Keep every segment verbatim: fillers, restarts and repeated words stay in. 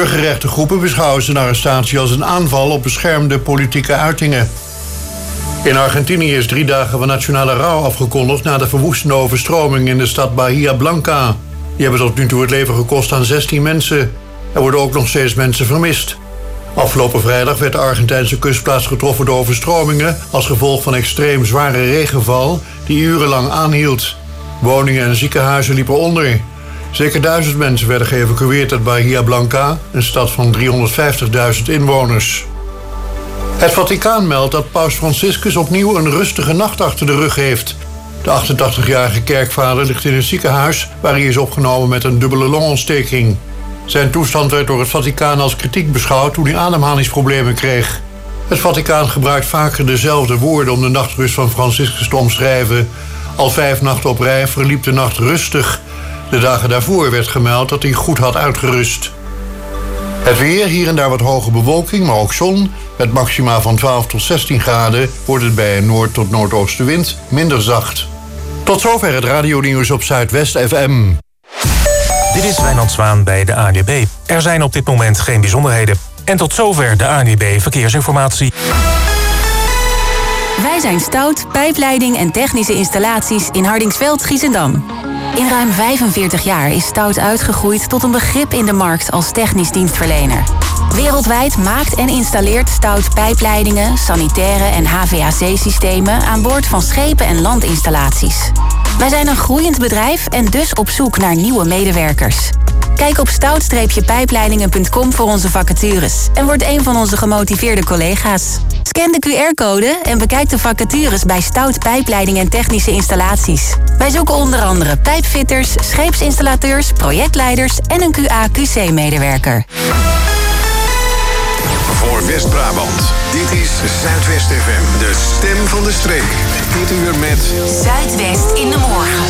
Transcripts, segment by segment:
Burgerrechtengroepen beschouwen zijn arrestatie als een aanval op beschermde politieke uitingen. In Argentinië is drie dagen van nationale rouw afgekondigd na de verwoestende overstroming in de stad Bahia Blanca. Die hebben tot nu toe het leven gekost aan zestien mensen. Er worden ook nog steeds mensen vermist. Afgelopen vrijdag werd de Argentijnse kustplaats getroffen door overstromingen als gevolg van extreem zware regenval die urenlang aanhield. Woningen en ziekenhuizen liepen onder. Zeker duizend mensen werden geëvacueerd uit Bahia Blanca, een stad van driehonderdvijftigduizend inwoners. Het Vaticaan meldt dat paus Franciscus opnieuw een rustige nacht achter de rug heeft. De achtentachtigjarige kerkvader ligt in een ziekenhuis waar hij is opgenomen met een dubbele longontsteking. Zijn toestand werd door het Vaticaan als kritiek beschouwd toen hij ademhalingsproblemen kreeg. Het Vaticaan gebruikt vaker dezelfde woorden om de nachtrust van Franciscus te omschrijven. Al vijf nachten op rij verliep de nacht rustig. De dagen daarvoor werd gemeld dat hij goed had uitgerust. Het weer, hier en daar wat hoge bewolking, maar ook zon. Met maxima van twaalf tot zestien graden wordt het bij een noord- tot noordoostenwind minder zacht. Tot zover het radionieuws op Zuidwest F M. Dit is Wijnand Zwaan bij de A N W B. Er zijn op dit moment geen bijzonderheden. En tot zover de A N W B Verkeersinformatie. Wij zijn Stout, pijpleiding en technische installaties in Hardingsveld, Giessendam. In ruim vijfenveertig jaar is Stout uitgegroeid tot een begrip in de markt als technisch dienstverlener. Wereldwijd maakt en installeert Stout pijpleidingen, sanitaire en H V A C-systemen aan boord van schepen en landinstallaties. Wij zijn een groeiend bedrijf en dus op zoek naar nieuwe medewerkers. Kijk op stout pijpleidingen punt com voor onze vacatures en word een van onze gemotiveerde collega's. Scan de Q R-code en bekijk de vacatures bij Stout Pijpleiding en Technische Installaties. Wij zoeken onder andere pijpfitters, scheepsinstallateurs, projectleiders en een Q A Q C-medewerker. Voor West-Brabant, dit is Zuidwest F M, de stem van de streek. Dit uur met Zuidwest in de morgen.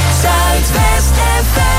Zuidwest F M.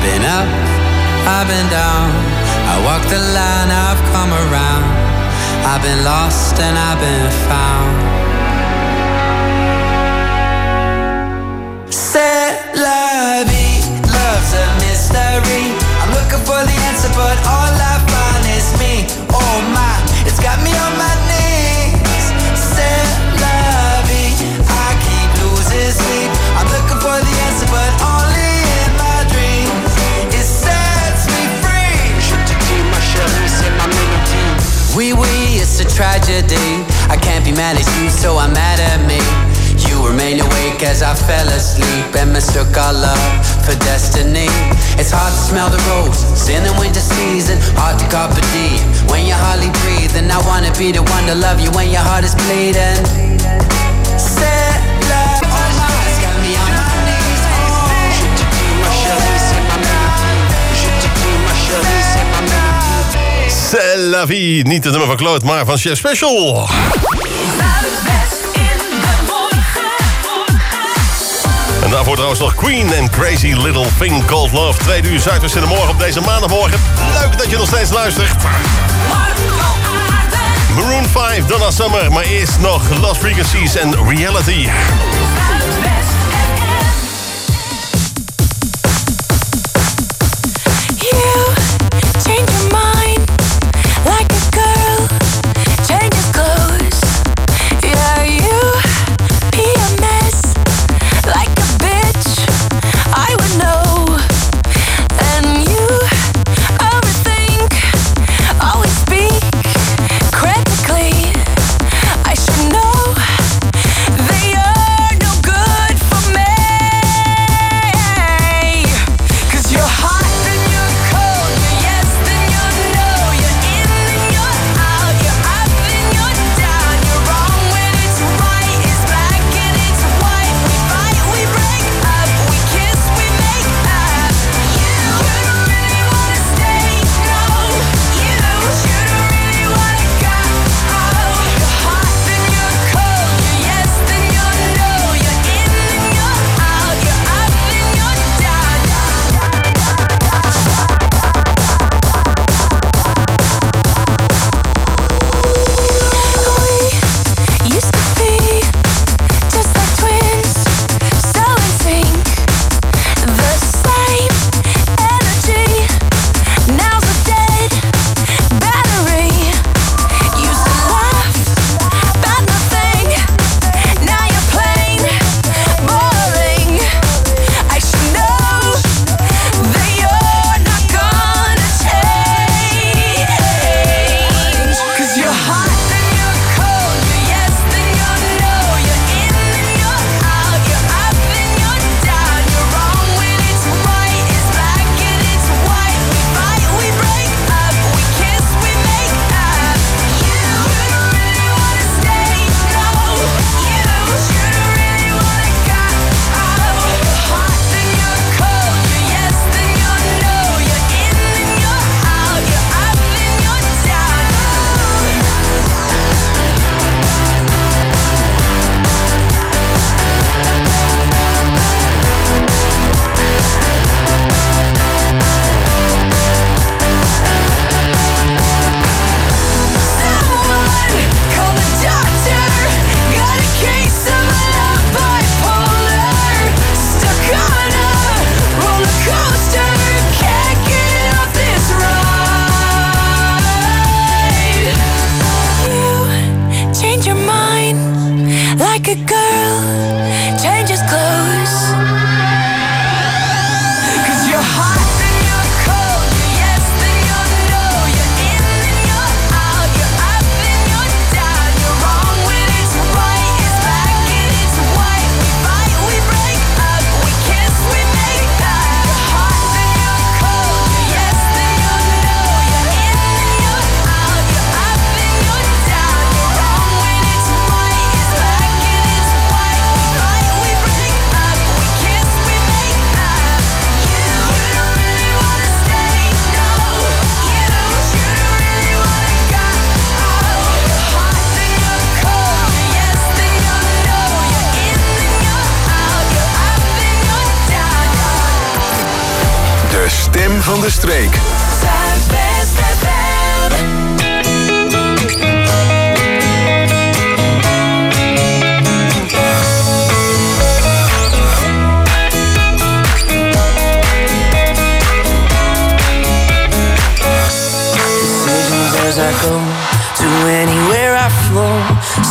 I've been down, I walked the line, I've come around. I've been lost and I've been found. C'est la vie, love's a mystery. I'm looking for the answer, but all I find is me. Oh my, it's got me on my knees. C'est la vie, I keep losing sleep. I'm looking for the answer, but only in my dreams. It sets me free. Je te dis, ma chérie, c'est ma mélodie. Oui, oui, it's a tragedy. I can't be mad at you, so I'm mad at me. You remain awake as I fell asleep and mistook our love for destiny. It's hard to smell the roses in the winter season, hard to carpe diem when you're hardly breathing. I wanna be the one to love you when your heart is bleeding. C'est love, oh my, it's got me on my knees. Oh. Je te dis, ma chérie, c'est ma mélodie. Je te dis, ma chérie, c'est ma mélodie. C'est la vie, niet het nummer van Claude, maar van Chef Special. En daarvoor trouwens nog Queen en Crazy Little Thing Called Love. Twee uur Zuidwest in de morgen op deze maandagmorgen. Leuk dat je nog steeds luistert. Maroon vijf, Donna Summer. Maar eerst nog Lost Frequencies en Reality. Stem van de streek. Zuidwest F M.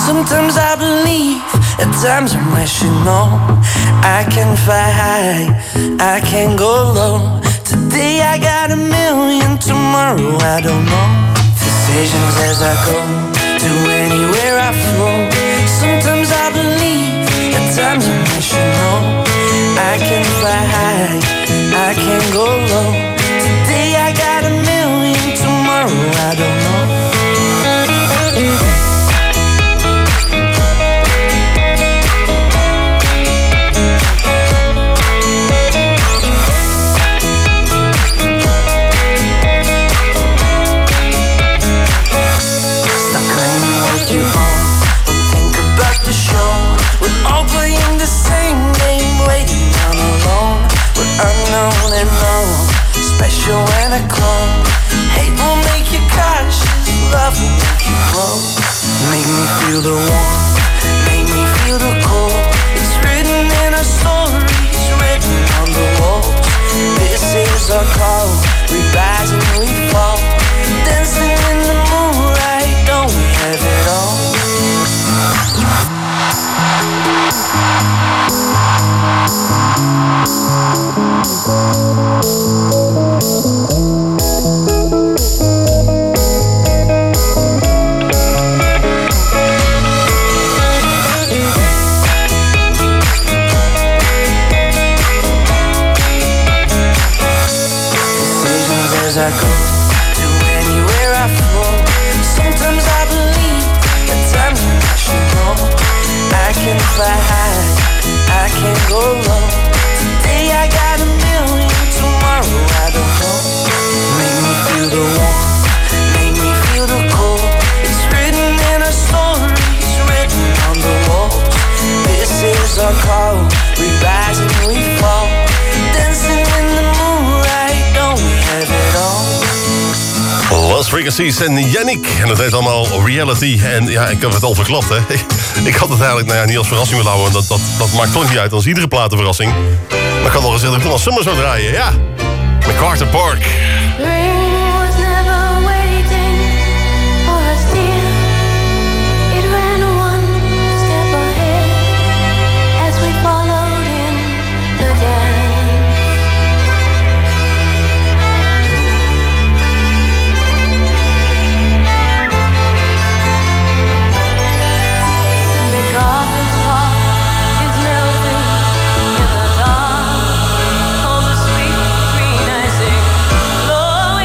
Sometimes I believe, at times I'm rational. I can fly high, I can go low. Today I got a million, tomorrow I don't know. Decisions as I go, to anywhere I flow. Sometimes I believe, at times I'm rational. I can fly high, I can go low. Today I got a million, tomorrow I don't know. Unknown and known, special when I come. Hate will make you cautious, love will make you grow. Make me feel the warmth, make me feel the cold. It's written in our stories, written on the walls. This is our call, we rise and we fall. Dancing in the moonlight, don't we have it all? As I go to anywhere I flow. Sometimes I believe, at times I'm rational. I can fly high, I can go low. Today I got a million, tomorrow I don't know. Make me feel the warmth, make me feel the cold. It's written in our stories, written on the walls. This is our call, we rise and we fall. Dancing in the moonlight, don't we have it all? Lost Frequencies en Yannick. En dat heet allemaal Reality. En ja, ik heb het al verklapt, hè. Ik, ik had het eigenlijk nou ja, niet als verrassing willen houden. Dat, dat, dat maakt toch niet uit. Dan is iedere plaat een verrassing. Maar ik had al gezegd dat ik nog Summer zou draaien. Ja, MacArthur Park. Sweet green icing, blowing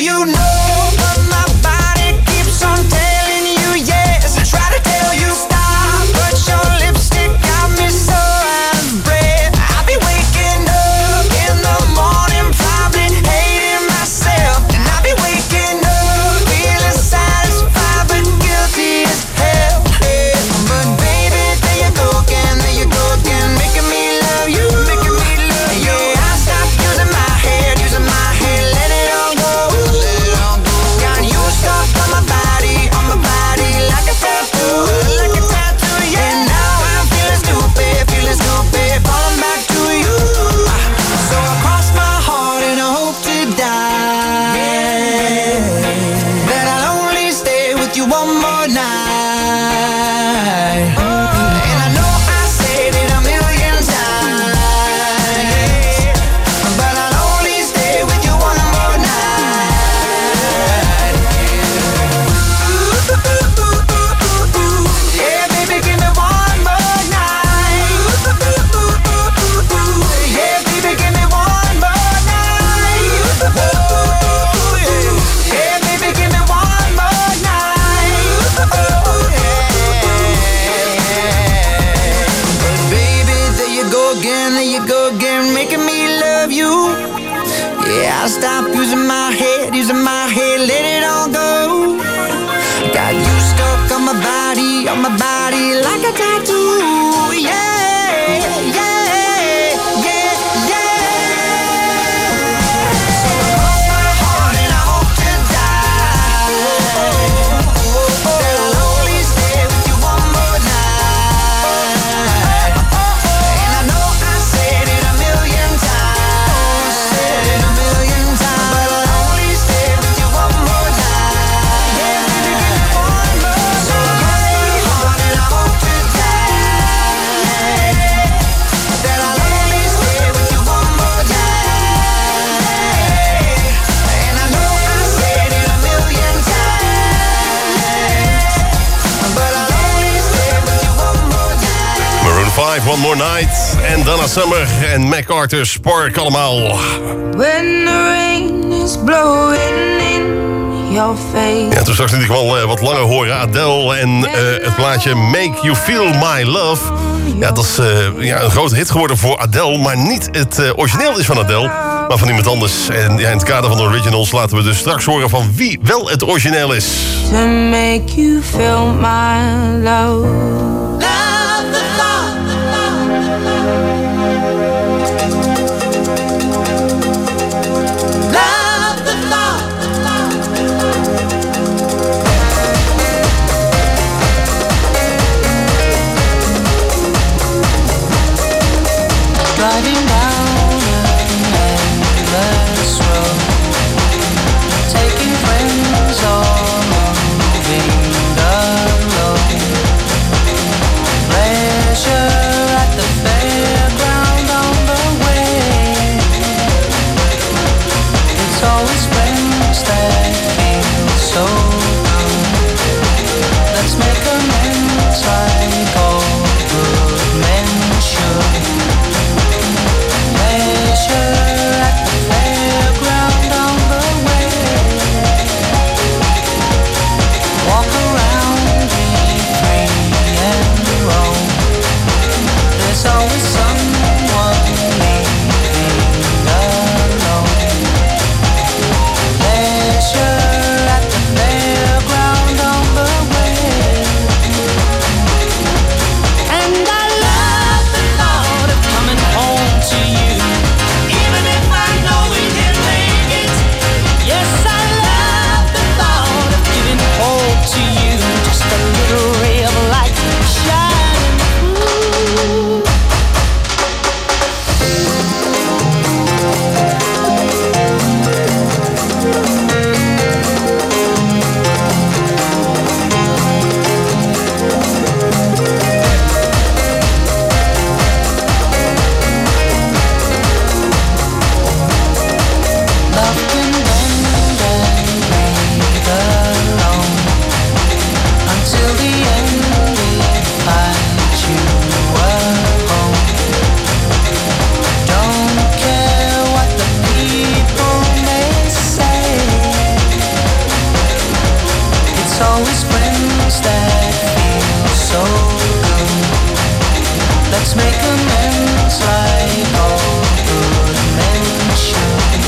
you no, but my body keeps on telling you yes. I try to tell you stop, but your lipstick got me so out of breath. I'll be waking up in the morning, probably hating myself. And I'll be waking up feeling satisfied, but guilty as hell. Yeah. But baby, there you go again, there you go again, making me love you, making me love you. Yeah, I stopped using my head, using my head, let it all go, let it all go. Got you stuck on my body, on my body, like a tattoo, like a tattoo. Yeah, now I'm feeling stupid, feeling stupid, falling back to you. So I cross my heart and I hope to die, yeah, that I'll only stay with you one more night. And I know I said it a million times, but I'll only stay with you one more night. Yeah, baby, give me one more night. Yeah, baby, give me one more night. Yeah, baby, give me one more night. But baby, there you go again, there you go again, making me love you. Yeah, I'll stop using my head, using my head, let it all go. Got you stuck on my body, on my body, like a tattoo. Yeah, yeah, yeah, yeah. So I cross my heart and I hope to die, that I'll only stay with you one more night. And I know I said it a million times, said it a million times, but I'll only stay with you one more night. Yeah, baby, give me one more. So I cross my heart and I hope to die, that I'll only stay with you one more night. And I know I said it a million times, but I'll only stay with you one more night. Maroon vijf, One More Night. En Donna Summer en MacArthur Spark allemaal. When the rain is blowing in your face. Ja, toen straks liet ik wel eh, wat langer horen. Adele en eh, het plaatje Make You Feel My Love. Ja, dat is eh, ja, een grote hit geworden voor Adele. Maar niet het eh, origineel is van Adele, maar van iemand anders. En ja, in het kader van de originals laten we dus straks horen van wie wel het origineel is. To make you feel my love. Driving down an endless road, taking friends or moving alone. always friends that feel so good. Let's make amends like all good men should.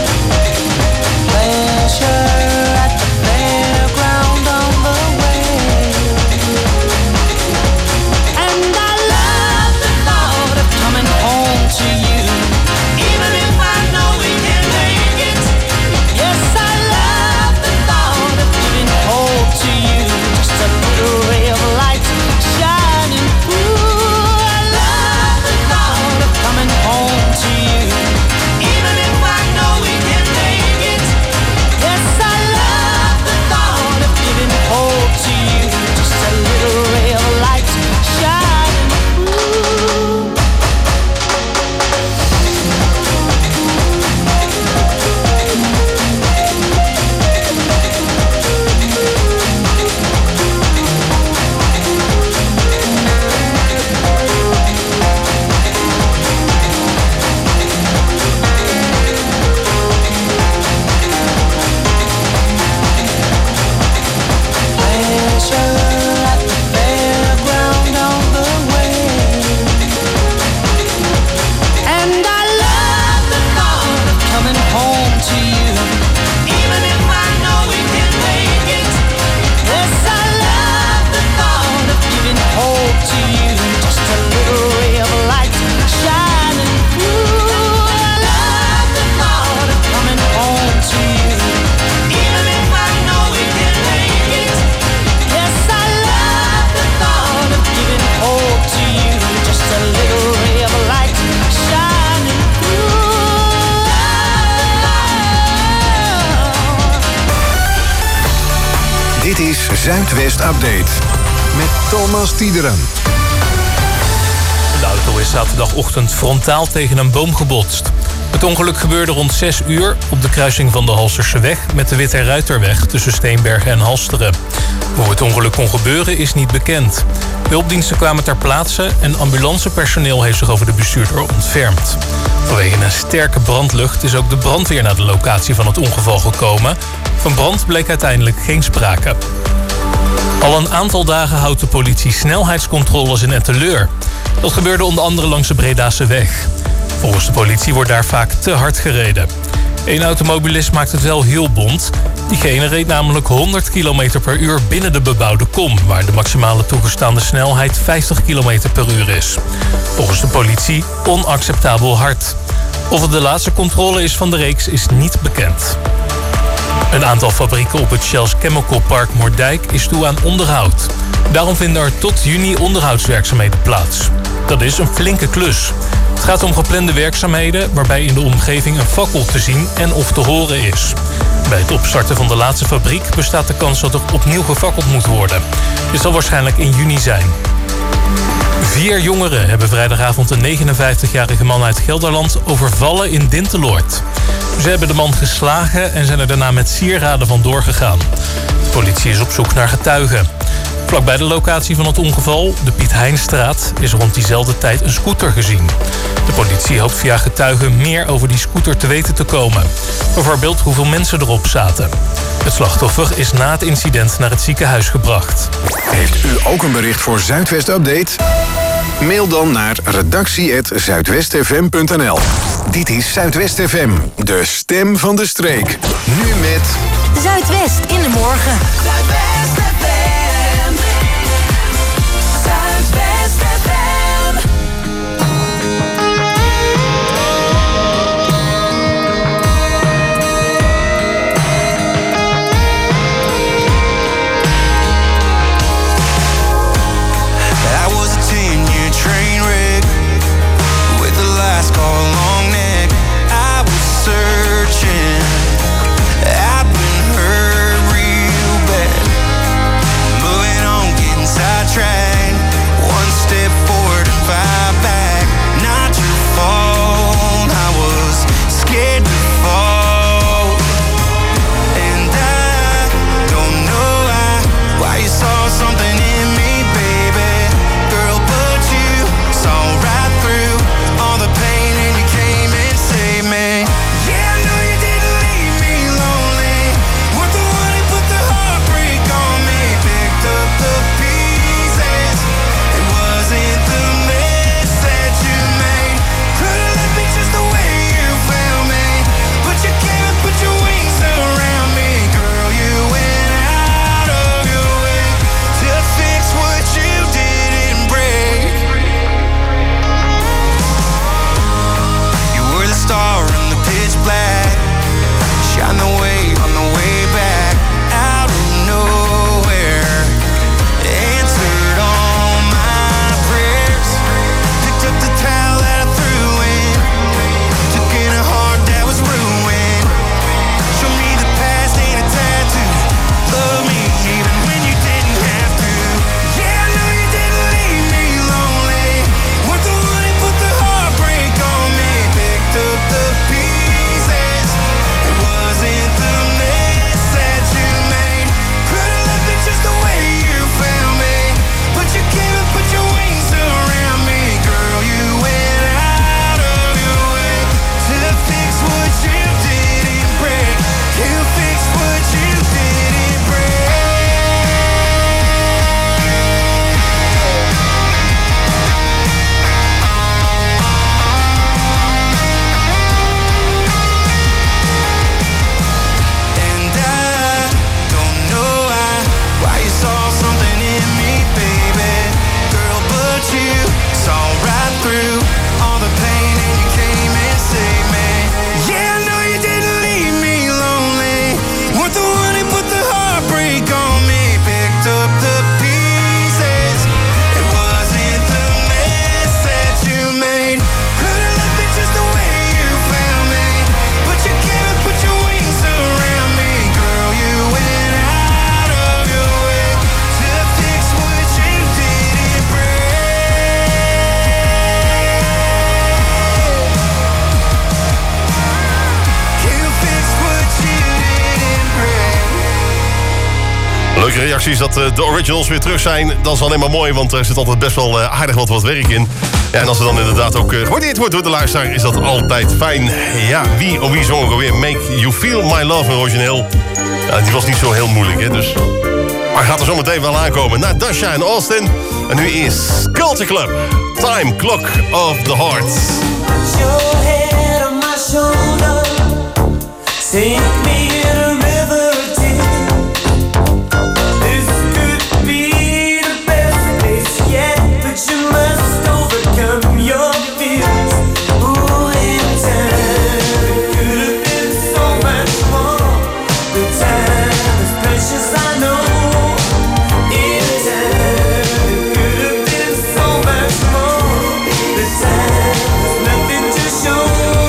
Pleasure at the fairground on the way. And I love the thought of coming home to you, even if I know we can't make it. Yes, I love the thought of giving hope to you, just a little ray of light shining through. I love the thought of coming home to you, even if I know we can't make it. Yes, I love the thought of giving hope to you, just a little ray of light shining through. Pleasure at the fairground on the way. And I love the thought of coming home to you, even if I know we can't make it. Yes, I love the thought of giving hope to you, just a little ray of light shining through. I love the thought of coming home to you, even if I know we can't make it. Yes, I love the thought of giving hope to you, just a little ray of light shining through. Dit is Zuidwest Update met Thomas Tiederen. De auto is zaterdagochtend frontaal tegen een boom gebotst. Het ongeluk gebeurde rond zes uur op de kruising van de Halsterseweg met de Witte Ruiterweg tussen Steenbergen en Halsteren. Hoe het ongeluk kon gebeuren is niet bekend. Hulpdiensten kwamen ter plaatse en ambulancepersoneel heeft zich over de bestuurder ontfermd. Vanwege een sterke brandlucht is ook de brandweer naar de locatie van het ongeval gekomen. Van brand bleek uiteindelijk geen sprake. Al een aantal dagen houdt de politie snelheidscontroles in Etteleur. Dat gebeurde onder andere langs de Bredase weg. Volgens de politie wordt daar vaak te hard gereden. Eén automobilist maakt het wel heel bont. Diegene reed namelijk honderd kilometer per uur binnen de bebouwde kom, waar de maximale toegestaande snelheid vijftig kilometer per uur is. Volgens de politie onacceptabel hard. Of het de laatste controle is van de reeks is niet bekend. Een aantal fabrieken op het Shell's Chemical Park Moerdijk is toe aan onderhoud. Daarom vinden er tot juni onderhoudswerkzaamheden plaats. Dat is een flinke klus. Het gaat om geplande werkzaamheden waarbij in de omgeving een fakkel te zien en of te horen is. Bij het opstarten van de laatste fabriek bestaat de kans dat er opnieuw gefakkeld moet worden. Dit zal waarschijnlijk in juni zijn. Vier jongeren hebben vrijdagavond een negenenvijftigjarige man uit Gelderland overvallen in Dinteloord. Ze hebben de man geslagen en zijn er daarna met sieraden vandoor gegaan. De politie is op zoek naar getuigen. Vlakbij de locatie van het ongeval, de Piet Heinstraat, is rond diezelfde tijd een scooter gezien. De politie hoopt via getuigen meer over die scooter te weten te komen. Bijvoorbeeld hoeveel mensen erop zaten. Het slachtoffer is na het incident naar het ziekenhuis gebracht. Heeft u ook een bericht voor Zuidwest Update? Mail dan naar redactie apenstaartje zuidwestfm punt n l. Dit is Zuidwest F M, de stem van de streek. Nu met Zuidwest in de morgen. Zuidwest F M. Zuidwest F M. I was a ten-year train wreck with the last call long neck. I was searching, I've been hurt real bad. Leuke reacties dat uh, de originals weer terug zijn. Dat is alleen maar mooi, want er zit altijd best wel uh, aardig wat, wat werk in. Ja, en als er dan inderdaad ook uh, gewaardeerd wordt door de luisteraar, is dat altijd fijn. Ja, wie oh wie zong er weer Make You Feel My Love origineel? Ja, die was niet zo heel moeilijk, hè, dus... Maar gaat er zo meteen wel aankomen. Na Dasha en Austin. En nu is Culture Club. Time Clock of the Heart. Your head on my shoulder. Take me in a river of tears. This could be the best place yet, but you must overcome your fears. Ooh, in time, it could have been so much more. The time is precious, I know. In time, it could have been so much more. The time is nothing to show.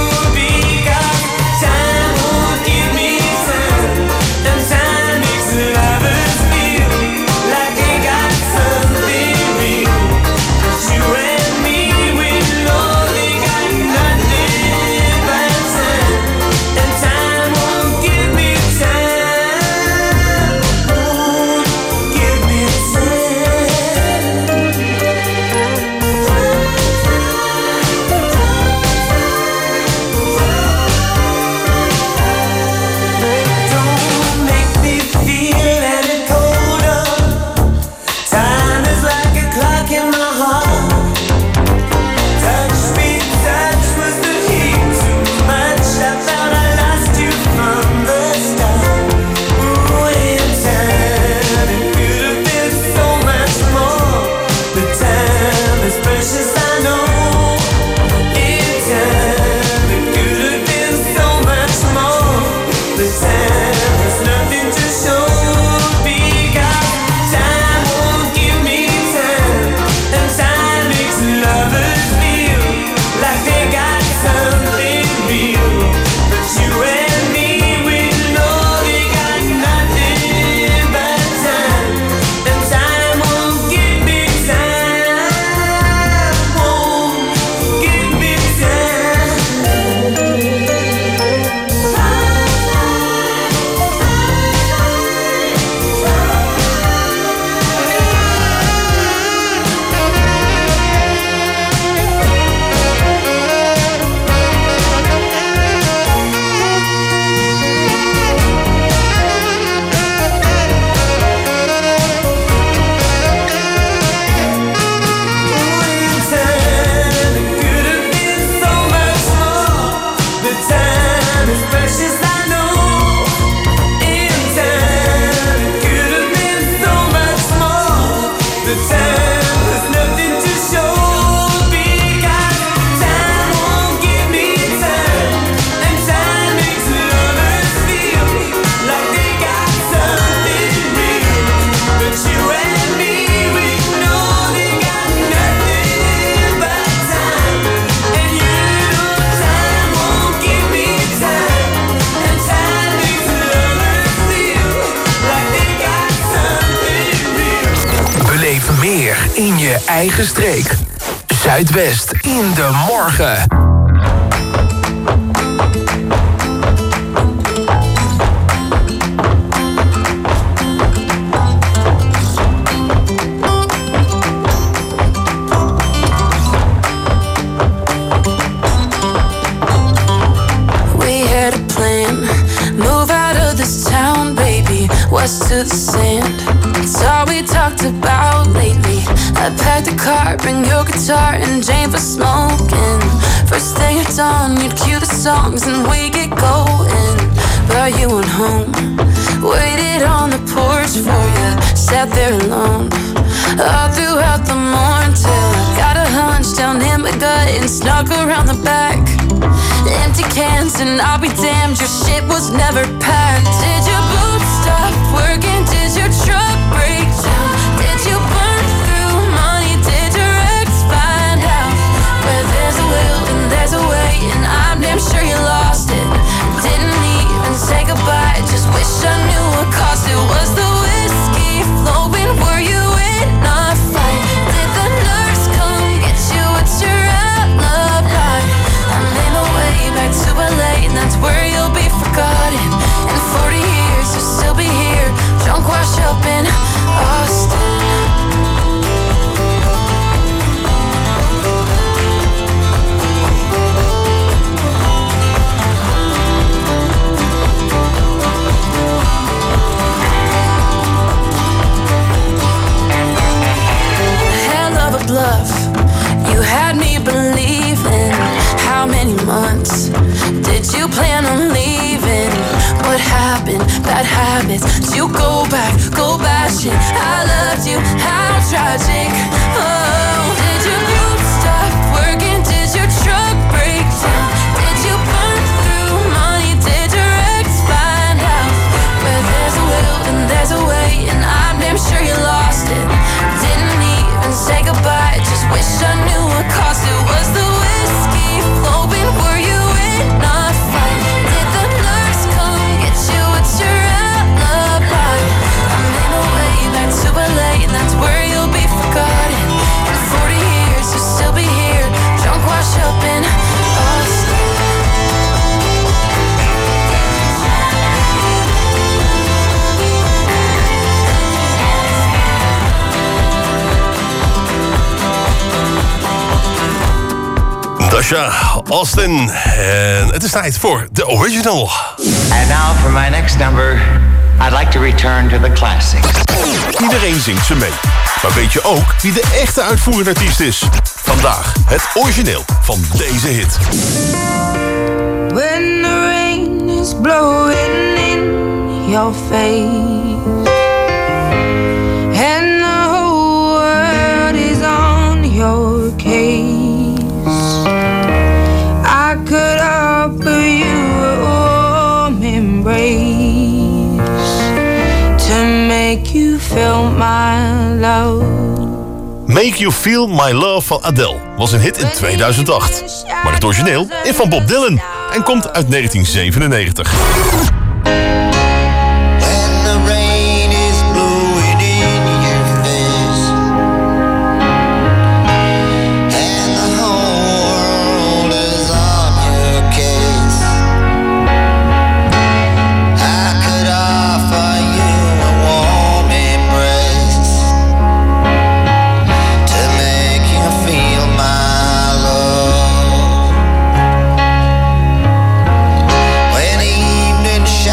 In je eigen streek. Zuidwest in de morgen. We had a plan. Move out of this town, baby. West to the sand. It's all we talked about lately. I packed the car, bring your guitar and Jane for smoking. First thing at dawn, you'd cue the songs and we get going. But you went home, waited on the porch for you, sat there alone all throughout the morning till I got a hunch down in my gut and snuck around the back. Empty cans and I'll be damned, your shit was never packed. Did your boots stop working? Did your truck break down? Did you burn through money? Did your ex find out? Where there's a will and there's a way, and I'm damn sure you lost it. Didn't even say goodbye, just wish I knew what cost it. Was the whiskey flowing? Were you in a fight? Did the nurse come get you? What's your alibi? I made my way back to L A, and that's where you'll be forgotten. In forty and bad habits. To go back, go bash it. I loved you, how tragic. Oh, did your group stop working? Did your truck break down? Did you burn through money? Did your ex find out? Where there's a will and there's a way, and I'm damn sure you lost it. Didn't even say goodbye, just wish I knew what cost it. Was the whiskey flowing? Were you in a fight? Did the nurse come get you? What's your alibi? I'm in a way back to L A, and that's where you'll be forgotten. In forty years you'll still be here, drunk, washed up in Austin. Dasha, Austin. En het is tijd voor de original. And now for my next number, I'd like to return to the classics. Iedereen zingt ze mee. Maar weet je ook wie de echte uitvoerende artiest is? Vandaag het origineel van deze hit. When the rain is blowing in your face and the whole world is on your case, I could offer you a warm embrace to make you feel my love. Make You Feel My Love van Adele was een hit in tweeduizend acht. Maar het origineel is van Bob Dylan en komt uit negentien zevenennegentig. When evening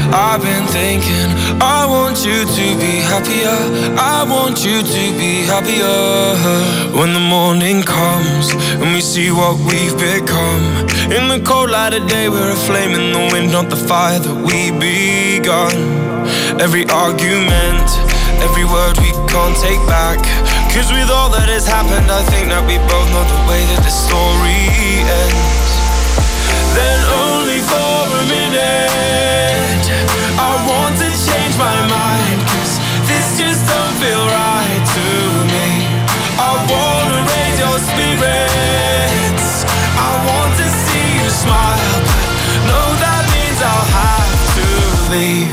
I've been thinking, I want you to be happier. I want you to be happier. When the morning comes and we see what we've become. In the cold light of day, we're a flame in the wind, not the fire that we begun. Every argument, every word we can't take back. Cause with all that has happened, I think that we both know the way that the story ends. Then only for a minute I want to change my mind, cause this just don't feel right to me. I wanna raise your spirits, I want to see you smile, but no, that means I'll have to leave.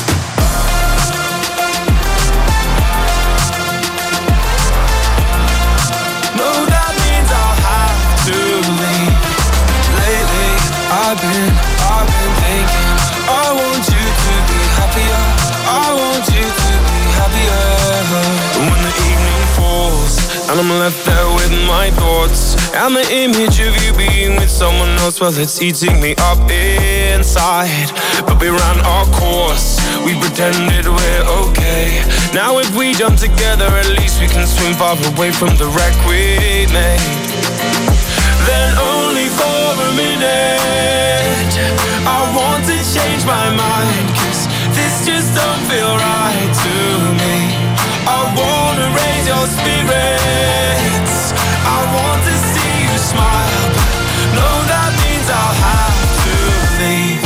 No, that means I'll have to leave. Lately I've been, I've been thinking, I want you to be happier. I want you to be happier. When the evening falls and I'm left there with my thoughts, and the image of you being with someone else, well, it's eating me up inside. But we ran our course, we pretended we're okay. Now if we jump together, at least we can swim far away from the wreck we made. Then only for a minute I want to change my mind, cause this just don't feel right to me. I wanna raise your spirits, I want to see you smile, but no, that means I'll have to leave.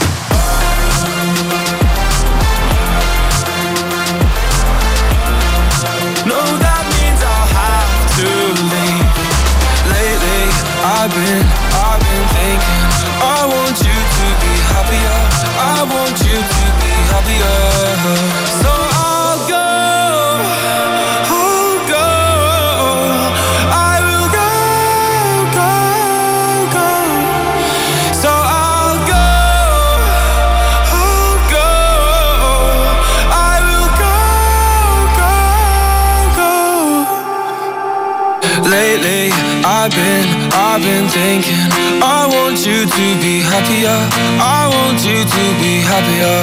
No, that means I'll have to leave. Lately I've been, I've been thinking, I want you to be happier. I want you to be happier. So I'll go, I'll go, I will go, go, go. So I'll go, I'll go, I will go, go, go. Lately I've been, I've been thinking, I want you to be happier. I want you to be happier.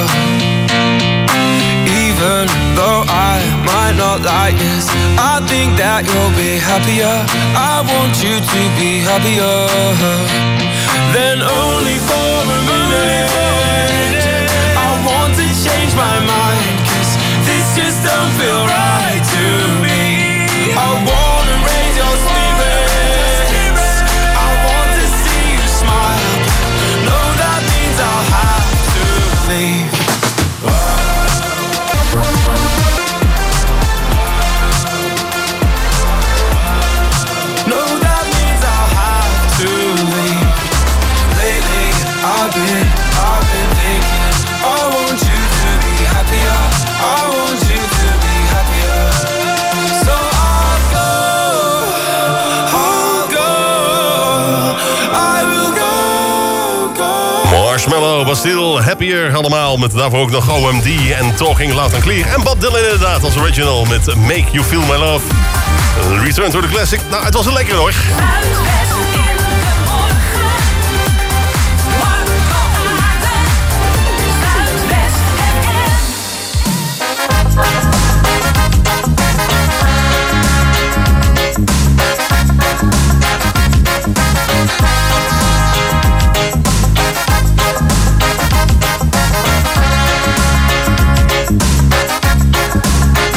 Even though I might not like this, I think that you'll be happier. I want you to be happier. Then only for a minute I want to change my mind, cause this just don't feel right to me. I wanna raise your spirits, I want to see you smile, no, that means I'll have to leave. No, that means I'll have to leave. Lately I've been, I've been thinking, I want you to be happier. I want you to be happier. So I'll go, I'll go, I will go, go. Marshmallow, Bastille, Happier, allemaal met daarvoor ook nog O M D en Talking Loud and Clear. En Bob Dylan inderdaad als original met Make You Feel My Love. Return to the Classic. Nou, het was een lekker hoor.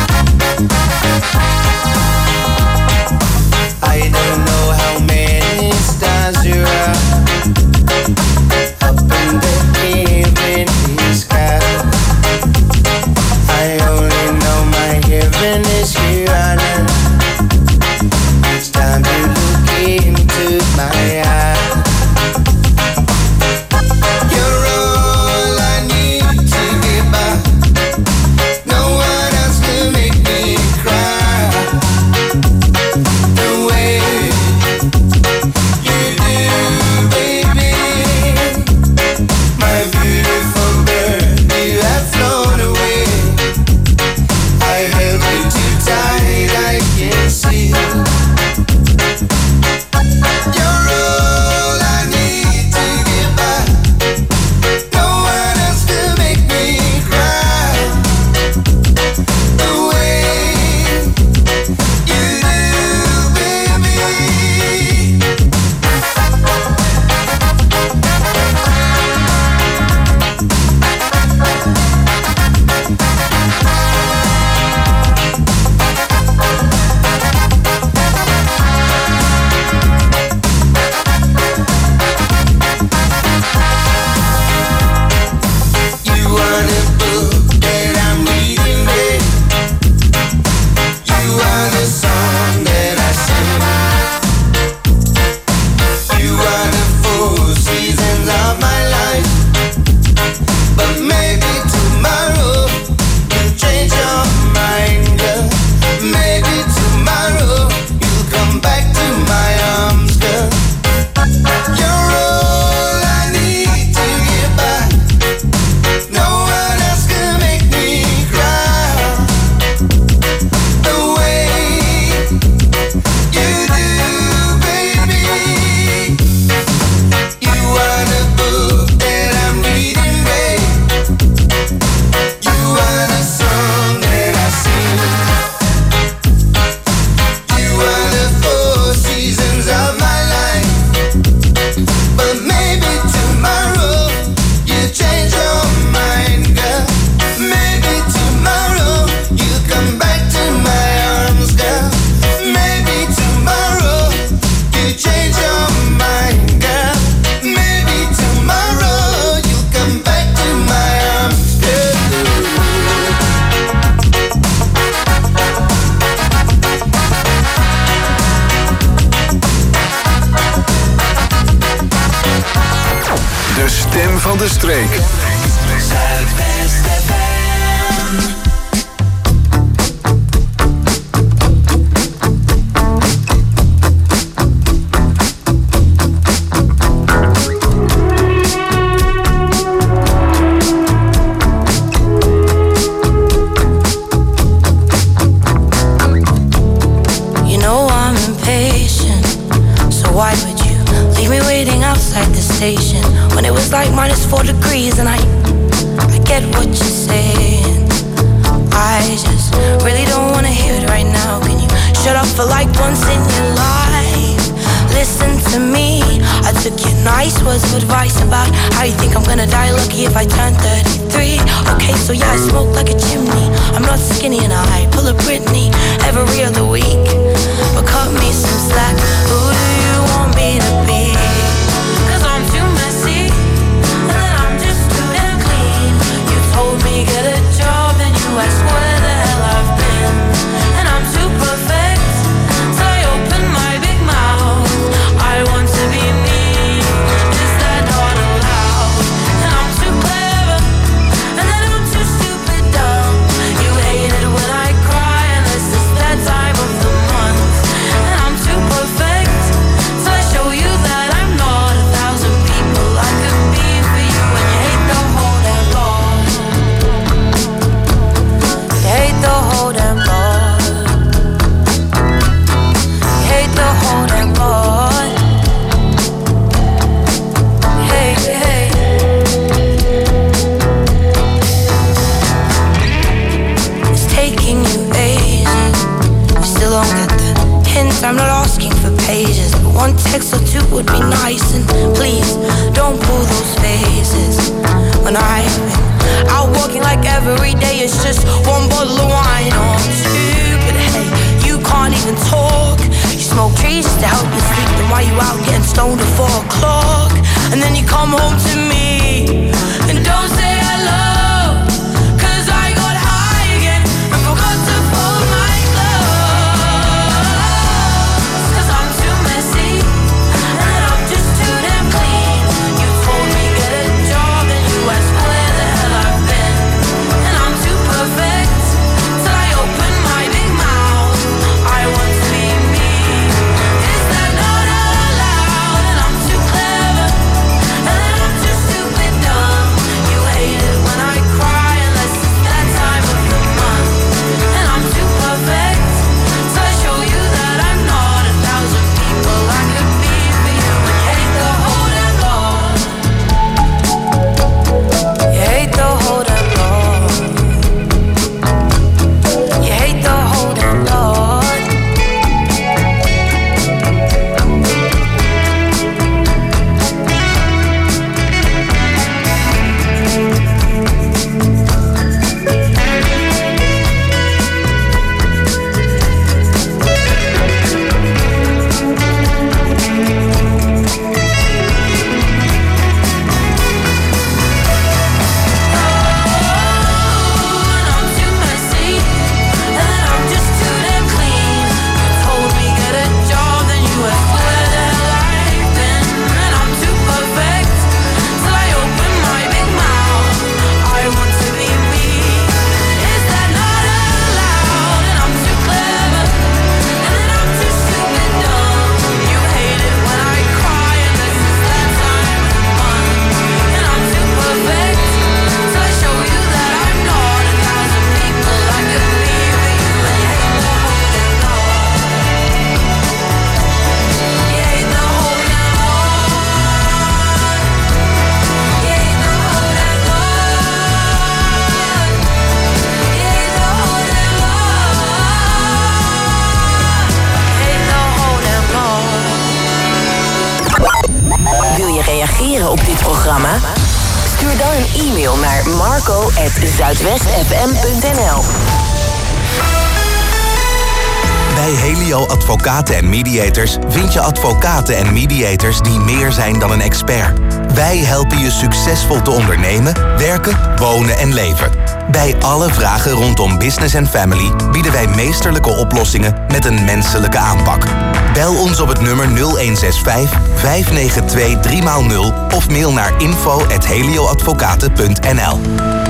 I don't know how many van de streek. Zuidwest F M. Station when it was like minus four degrees, and I, I get what you're saying. I just really don't wanna hear it right now. Can you shut up for like once in your life? Listen to me. I took your nice words of advice about how you think I'm gonna die lucky if I turn thirty-three. Okay, so yeah, I smoke like a chimney. I'm not skinny and I pull a Britney every other week. But cut me some slack. Who do you want me to be? Told me get a job and you ask where the hell I've been. And I'm too perfect, so I open my big mouth. I want to be me, is that not allowed? And I'm too clever, and then I'm too stupid dumb. You hate it when I cry unless it's that time of the month. And I'm too perfect, so I show you that I'm not a thousand people I could be for you. And you hate the whole damn law. Hate the whole damn lot. Hate the whole damn lot. Hey, hey. It's taking you ages. You still don't get the hint. I'm not asking for pages, but one text or two would be nice. And please don't pull those faces when I've been out walking like every day it's just one bottle of wine. Oh, I'm stupid, hey, you can't even talk. You smoke trees just to help you sleep. Then why you out getting stoned at four o'clock? And then you come home to me and don't say hello, cause I got high again and forgot to fold my clothes. Cause I'm too messy and I'm just too damn clean. You told me get a job and you asked where the hell I've been. And I'm too perfect, till I open my big mouth. I want to be me, is that not allowed? And I'm too clever, and then I'm too stupid dumb. You hate it when I cry unless it's that time of the month. And I'm too perfect, so I show you that I'm not a thousand people I could be for you. And you hate the whole damn lot. You hate the whole damn lot. You hate the whole damn lot. reageren op dit programma? Stuur dan een e-mail naar marco at zuidwest f m punt n l. Bij Helio Advocaten en Mediators vind je advocaten en mediators die meer zijn dan een expert. Wij helpen je succesvol te ondernemen, werken, wonen en leven. Bij alle vragen rondom business en family bieden wij meesterlijke oplossingen met een menselijke aanpak. Bel ons op het nummer nul een zes vijf, vijf negen twee, drie nul of mail naar info at helioadvocaten punt n l.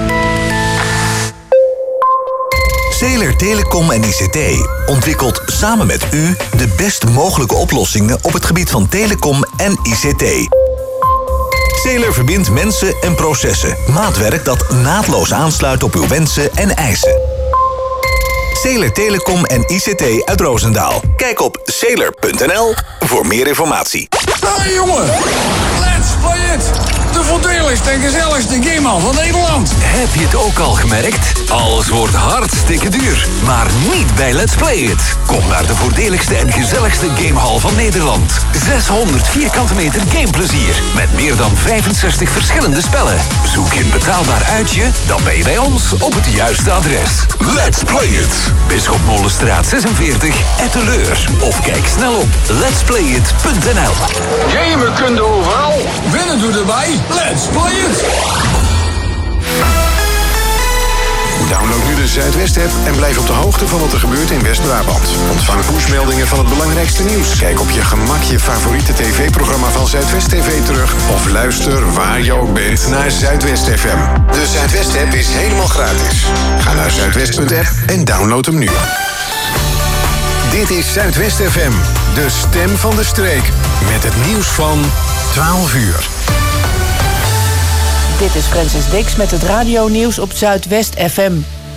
Zeeler Telecom en I C T ontwikkelt samen met u de best mogelijke oplossingen op het gebied van telecom en I C T. Zeeler verbindt mensen en processen. Maatwerk dat naadloos aansluit op uw wensen en eisen. Zeeler Telecom en I C T uit Roosendaal. Kijk op zeeler punt n l voor meer informatie. Hey jongen, let's play it! De voordeligste en gezelligste gamehal van Nederland. Heb je het ook al gemerkt? Alles wordt hartstikke duur. Maar niet bij Let's Play It. Kom naar de voordeligste en gezelligste gamehal van Nederland. zeshonderd vierkante meter gameplezier. Met meer dan vijfenzestig verschillende spellen. Zoek je een betaalbaar uitje? Dan ben je bij ons op het juiste adres. Let's Play It. Bisschop Molenstraat zesenveertig, Etteleur. Of kijk snel op lets play it punt n l. Gamen kun je overal. Winnen doe erbij. Let's play it! Download nu de Zuidwest-app en blijf op de hoogte van wat er gebeurt in West-Brabant. Ontvang pushmeldingen van het belangrijkste nieuws. Kijk op je gemak je favoriete tv-programma van Zuidwest T V terug. Of luister waar je ook bent naar Zuidwest F M. De Zuidwest-app is helemaal gratis. Ga naar zuidwest punt app en download hem nu. Dit is Zuidwest F M, de stem van de streek. Met het nieuws van twaalf uur. Dit is Francis Dix met het radionieuws op Zuidwest F M.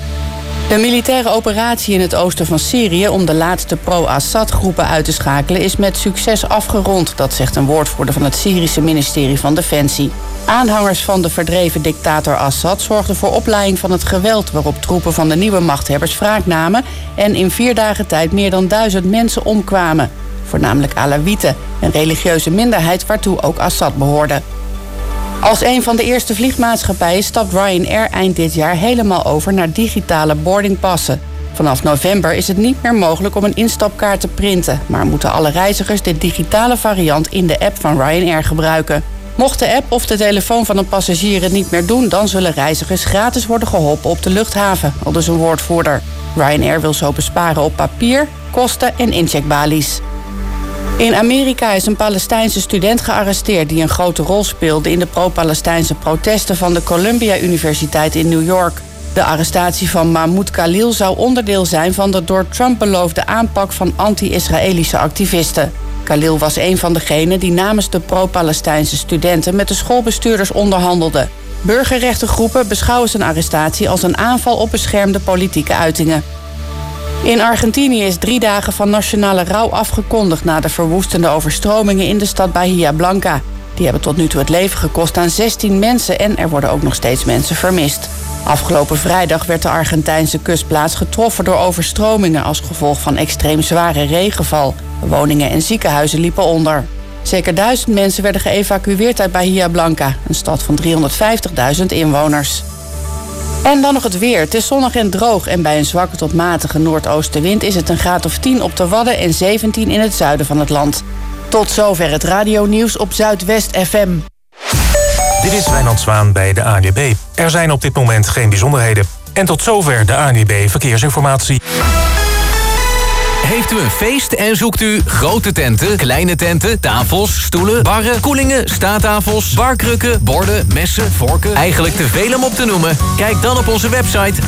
De militaire operatie in het oosten van Syrië om de laatste pro-Assad-groepen uit te schakelen is met succes afgerond. Dat zegt een woordvoerder van het Syrische ministerie van Defensie. Aanhangers van de verdreven dictator Assad zorgden voor opleiding van het geweld waarop troepen van de nieuwe machthebbers wraak namen en in vier dagen tijd meer dan duizend mensen omkwamen. Voornamelijk Alawieten, een religieuze minderheid waartoe ook Assad behoorde. Als een van de eerste vliegmaatschappijen stapt Ryanair eind dit jaar helemaal over naar digitale boardingpassen. Vanaf november is het niet meer mogelijk om een instapkaart te printen, maar moeten alle reizigers de digitale variant in de app van Ryanair gebruiken. Mocht de app of de telefoon van een passagier het niet meer doen, dan zullen reizigers gratis worden geholpen op de luchthaven, aldus een woordvoerder. Ryanair wil zo besparen op papier, kosten en incheckbalies. In Amerika is een Palestijnse student gearresteerd die een grote rol speelde in de pro-Palestijnse protesten van de Columbia Universiteit in New York. De arrestatie van Mahmoud Khalil zou onderdeel zijn van de door Trump beloofde aanpak van anti-Israëlische activisten. Khalil was een van degenen die namens de pro-Palestijnse studenten met de schoolbestuurders onderhandelde. Burgerrechtengroepen beschouwen zijn arrestatie als een aanval op beschermde politieke uitingen. In Argentinië is drie dagen van nationale rouw afgekondigd na de verwoestende overstromingen in de stad Bahia Blanca. Die hebben tot nu toe het leven gekost aan zestien mensen en er worden ook nog steeds mensen vermist. Afgelopen vrijdag werd de Argentijnse kustplaats getroffen door overstromingen als gevolg van extreem zware regenval. Woningen en ziekenhuizen liepen onder. Zeker duizend mensen werden geëvacueerd uit Bahia Blanca, een stad van driehonderdvijftigduizend inwoners. En dan nog het weer. Het is zonnig en droog en bij een zwakke tot matige noordoostenwind is het een graad of tien op de Wadden en zeventien in het zuiden van het land. Tot zover het radionieuws op Zuidwest F M. Dit is Wijnand Zwaan bij de A N W B. Er zijn op dit moment geen bijzonderheden. En tot zover de A N W B Verkeersinformatie. Heeft u een feest en zoekt u grote tenten, kleine tenten, tafels, stoelen, barren, koelingen, staattafels, barkrukken, borden, messen, vorken? Eigenlijk te veel om op te noemen? Kijk dan op onze website